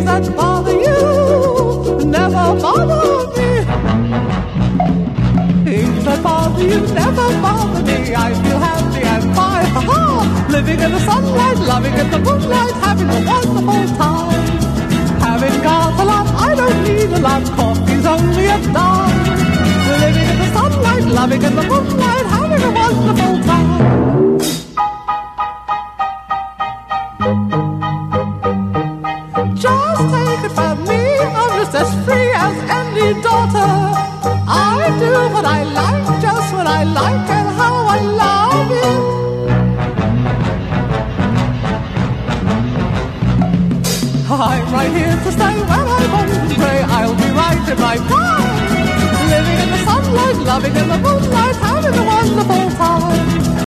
that bother you never bother me. Things that bother you never bother me. I feel happy and fine, ha-ha. Living in the sunlight, loving in the moonlight, having a wonderful time. Having got a lot, I don't need a lot. Coffee's only a dime. Living in the sunlight, loving in the moonlight, having a wonderful time. Just take it from me, I'm just as free as any daughter. I do what I like, just what I like, and how I love it. I'm right here to stay when I won't stray. I'll be right in my prime. Living in the sunlight, loving in the moonlight, having a wonderful